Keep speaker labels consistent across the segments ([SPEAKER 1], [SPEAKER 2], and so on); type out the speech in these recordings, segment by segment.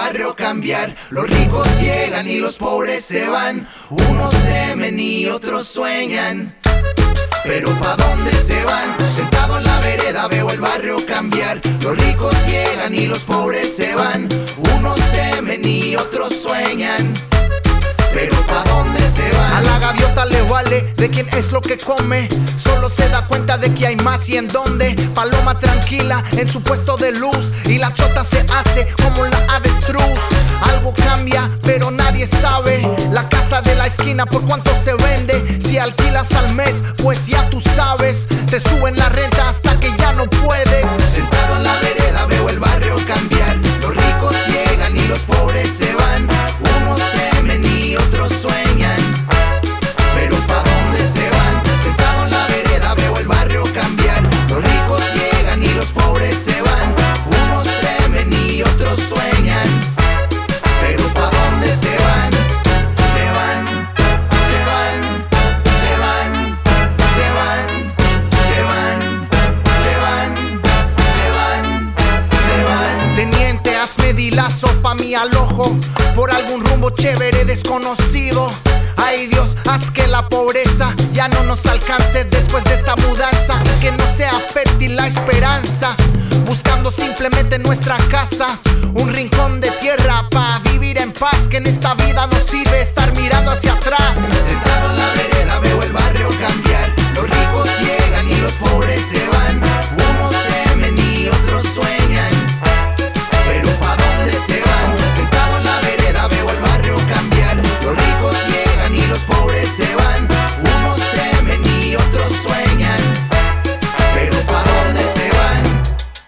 [SPEAKER 1] barrio cambiar. Los ricos llegan y los pobres se van. Unos temen y otros sueñan, pero ¿pa' dónde se van? Sentado en la vereda veo el barrio cambiar. Los ricos llegan y los pobres se van. Unos temen y otros sueñan, pero ¿pa' dónde se van?
[SPEAKER 2] A la gaviota le vale de quién es lo que come. Solo se da cuenta de que hay más y en dónde. Paloma tranquila en su puesto de luz, y la chota se hace como la avestruz. Algo cambia pero nadie sabe. La casa de la esquina por cuánto se vende. Si alquilas al mes pues ya tú sabes. Te suben la renta hasta que ya no puedes.
[SPEAKER 1] Sentado en la vereda veo el barrio cambiar. Los ricos llegan y los pobres se van. Unos temen y otros sueñan, pero ¿pa' dónde se van? Sentado en la vereda veo el barrio cambiar. Los ricos llegan y los pobres se van. Unos temen y otros sueñan, pero ¿pa' dónde se van? Se van, se van, se van, se van, se van, se van, se van, se van.
[SPEAKER 2] Teniente, hazme dilazo pa' mi alojo por algún rumbo chévere desconocido. Ay Dios, haz que la pobreza ya no nos alcance después de esta mudanza, y que no sea fértil la esperanza, buscando simplemente nuestra casa, un rincón de tierra pa' vivir en paz, que en esta vida nos sirve estar mirando hacia atrás.
[SPEAKER 1] Sentado en la vereda veo el barrio cambiar. Los ricos llegan y los pobres se van. Unos temen y otros sueñan, pero ¿pa' dónde se van? Sentado en la vereda veo el barrio cambiar. Los ricos llegan y los pobres se van. Unos temen y otros sueñan, pero ¿pa' dónde se van?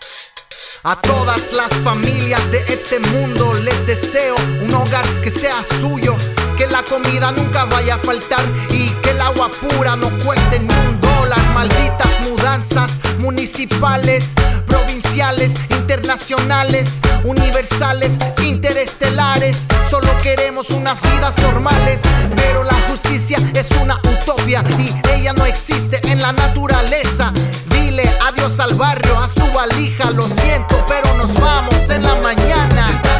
[SPEAKER 2] A todas las familias de este mundo les deseo un hogar que sea suyo, que la comida nunca vaya a faltar y que el agua pura no cueste ni $1. Malditas mudanzas municipales, provinciales, internacionales, universales, interestelares. Solo queremos unas vidas normales, pero la justicia es una utopía y ella no existe en la naturaleza. Dile adiós al barrio, haz tu valija, lo siento, pero nos vamos en la mañana.